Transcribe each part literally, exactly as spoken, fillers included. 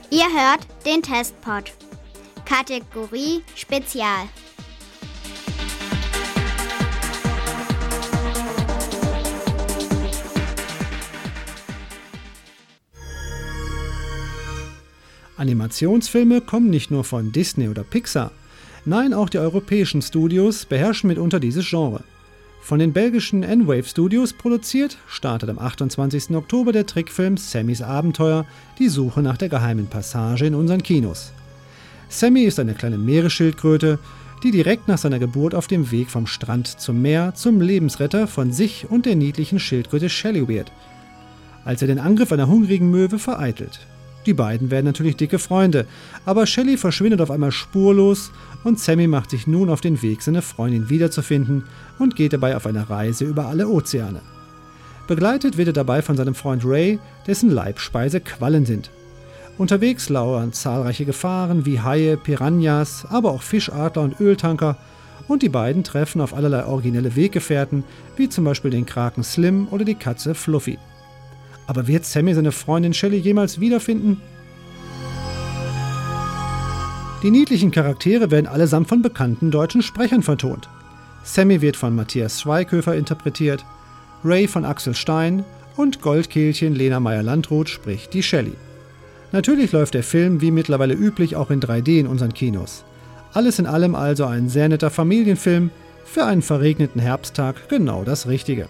Ihr hört den Testpod. Kategorie Spezial. Animationsfilme kommen nicht nur von Disney oder Pixar. Nein, auch die europäischen Studios beherrschen mitunter dieses Genre. Von den belgischen N-Wave Studios produziert, startet am achtundzwanzigsten Oktober der Trickfilm Sammys Abenteuer, die Suche nach der geheimen Passage in unseren Kinos. Sammy ist eine kleine Meeresschildkröte, die direkt nach seiner Geburt auf dem Weg vom Strand zum Meer zum Lebensretter von sich und der niedlichen Schildkröte Shelly wird, als er den Angriff einer hungrigen Möwe vereitelt. Die beiden werden natürlich dicke Freunde, aber Shelly verschwindet auf einmal spurlos und Sammy macht sich nun auf den Weg, seine Freundin wiederzufinden und geht dabei auf eine Reise über alle Ozeane. Begleitet wird er dabei von seinem Freund Ray, dessen Leibspeise Quallen sind. Unterwegs lauern zahlreiche Gefahren wie Haie, Piranhas, aber auch Fischadler und Öltanker und die beiden treffen auf allerlei originelle Weggefährten, wie zum Beispiel den Kraken Slim oder die Katze Fluffy. Aber wird Sammy seine Freundin Shelly jemals wiederfinden? Die niedlichen Charaktere werden allesamt von bekannten deutschen Sprechern vertont. Sammy wird von Matthias Schweighöfer interpretiert, Ray von Axel Stein und Goldkehlchen Lena Meyer-Landrut spricht die Shelly. Natürlich läuft der Film wie mittlerweile üblich auch in drei D in unseren Kinos. Alles in allem also ein sehr netter Familienfilm, für einen verregneten Herbsttag genau das Richtige.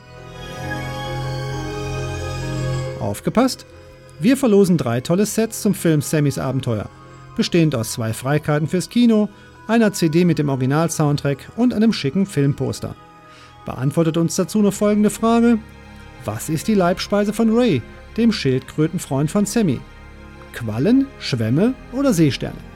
Aufgepasst! Wir verlosen drei tolle Sets zum Film Sammys Abenteuer, bestehend aus zwei Freikarten fürs Kino, einer C D mit dem Original-Soundtrack und einem schicken Filmposter. Beantwortet uns dazu noch folgende Frage: Was ist die Leibspeise von Ray, dem Schildkrötenfreund von Sammy? Quallen, Schwämme oder Seesterne?